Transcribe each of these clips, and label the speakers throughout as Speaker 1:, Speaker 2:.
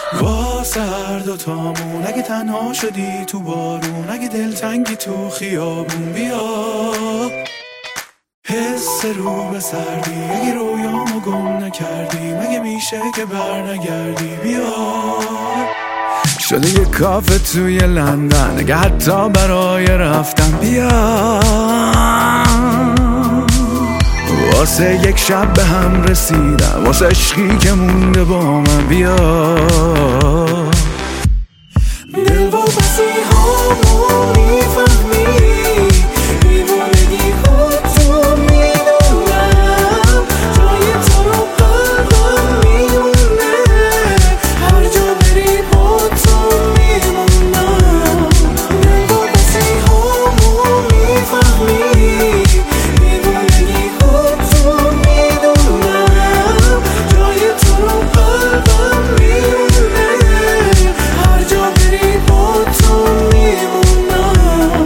Speaker 1: وا سرد و تامون، اگه تنها شدی تو بارون، اگه دلتنگی تو خیابون، بیا حس رو به سردی، اگه رویامو گم نکردی، مگه میشه که بر نگردی، بیا شده یه کافه توی لندن، اگه حتی برای رفتن، بیا واسه یک شب به هم رسیدم، واسه عشقی که مونده با من، بیا دل و بسی هامو میفهمی، دیوانگی ها تو میدونم، جای تو رو قلبم میمونه، هر جا بری با تو میمونم. دل و بسی هامو میفهمی، دیوانگی ها تو میدونم، جای تو رو قلبم میمونه، هر جا بری با تو میمونم.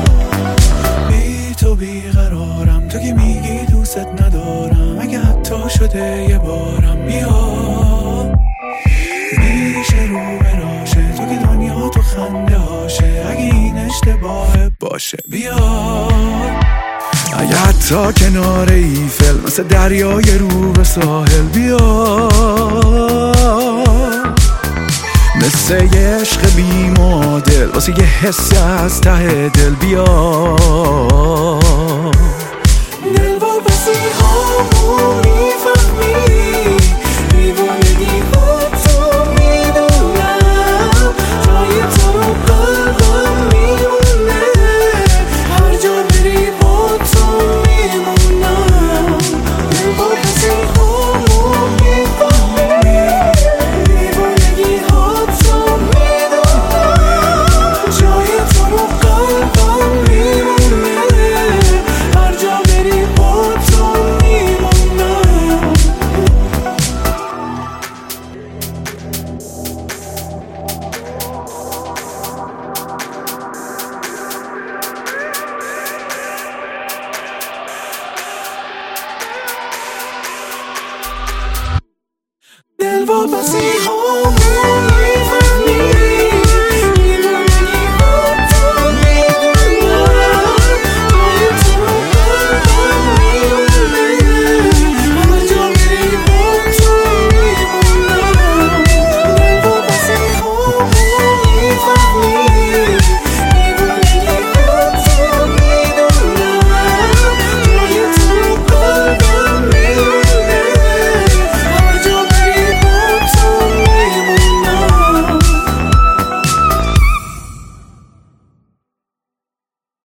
Speaker 1: بی تو بیقرارم، تو که میگی دوست ندارم، اگه حتی شده یه بارم، بیا میشه رو براشه، تو که دنیا تو خنده هاشه، اگه این اشتباهه باشه، بیا اگه حتی کنار ایفل، مثل دریای رو به ساحل، بیا مثل یه عشق بی معادل، واسه یه حس از ته دل، بیا دل و بسی هامو میفهمی، دیوانگی ها تو میدونم، جای تو رو قلبم میمونه، هر جا بری با تو میمونم. دل و بسی هامو میفهمی، دیوانگی ها تو میدونم، جای تو رو قلبم میمونه، هر جا بری با تو میمونم. دل و بسی